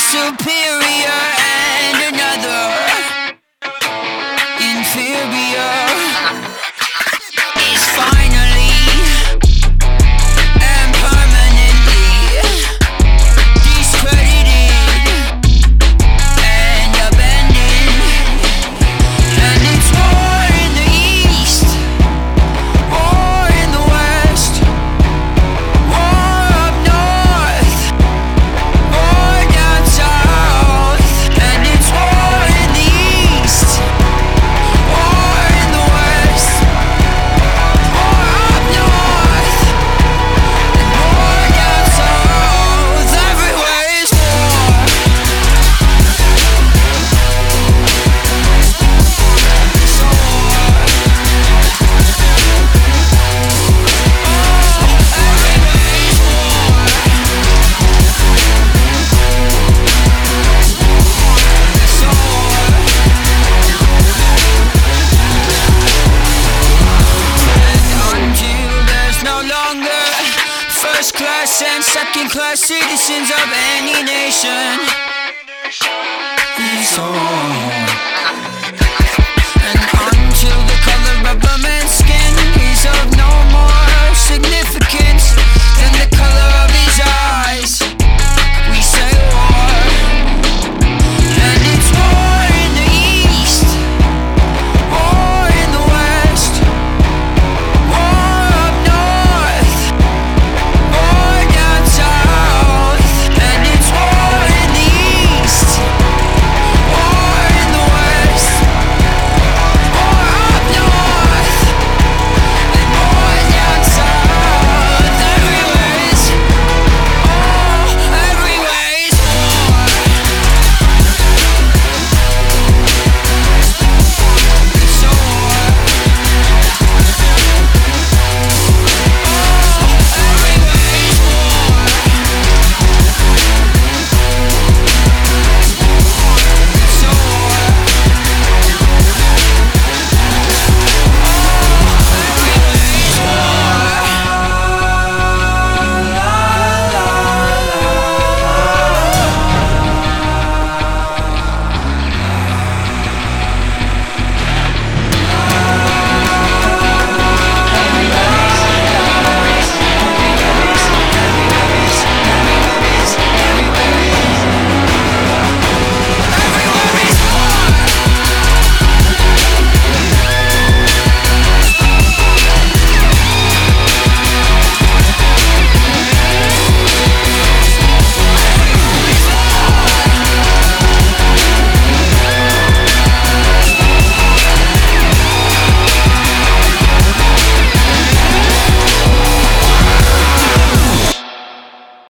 superior and another inferior is finally and permanently discredited and abandoned. And it's war in the east, war in the west, war up north, war down south. And it's war in the east, war in the west, war up north, and war down south. Everywhere is war. Until there's no longer first class and second class citizens of any nation, it's all